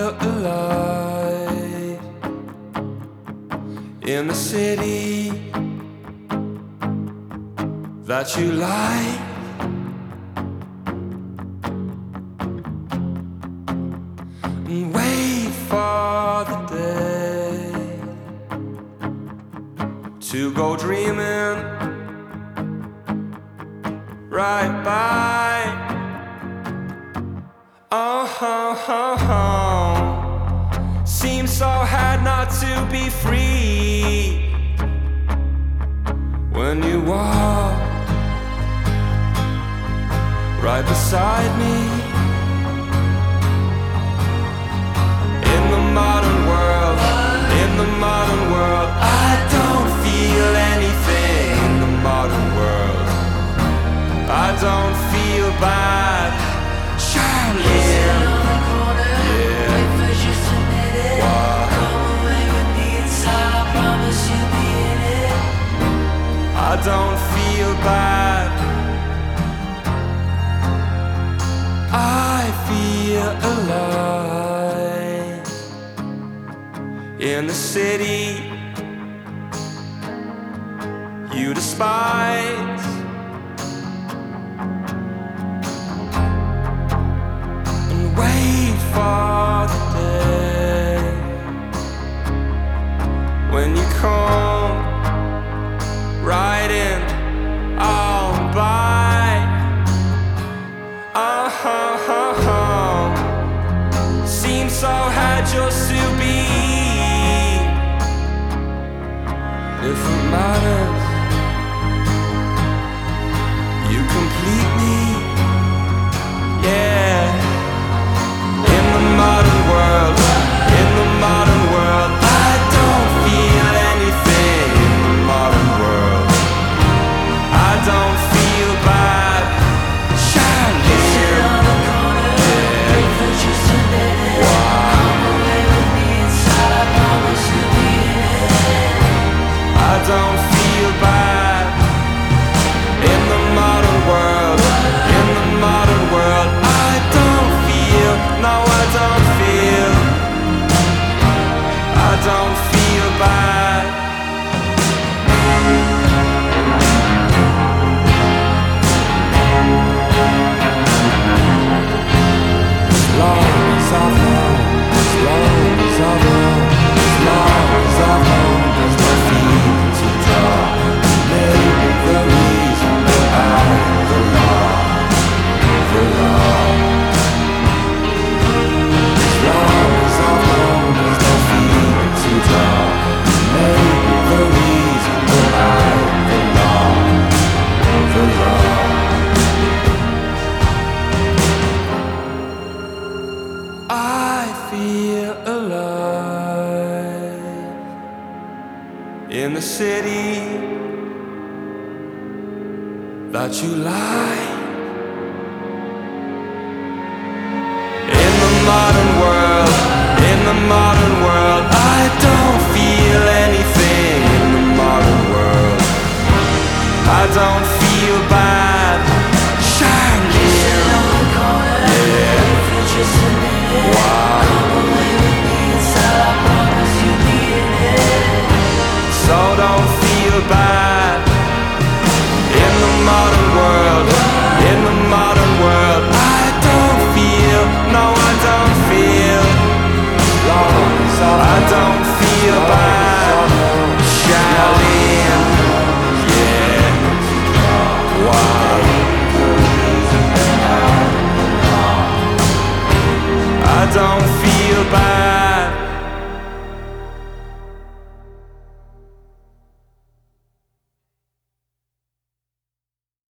alive in the city that you like. And wait for the day to go dreaming right by. Seems so hard not to be free when you walk right beside me. In the modern world, in the modern world, I don't feel anything. In the modern world, I don't feel bad. Charlie, I don't feel bad. I feel alive in the city you despise. And wait for the day when you come riding on by. Seems so hard just to be. If it matters, you complete me. Yeah. In the modern world, in the modern world, I don't feel anything. In the modern world, I don't feel bad. Charlie, on the corner, wait for just a minute. Come away with me inside, I promise you'll be in it. I don't feel bad. In the modern world, in the modern world, I don't feel, no I don't feel, I don't feel bad. As long as I've known, as long as I've known, as long as I've known, there's no feeling to draw. Maybe the reason that I belong, belong. As long as I've known, there's no feeling to draw. Maybe the reason that I belong, belong. I feel alive in the city that you like.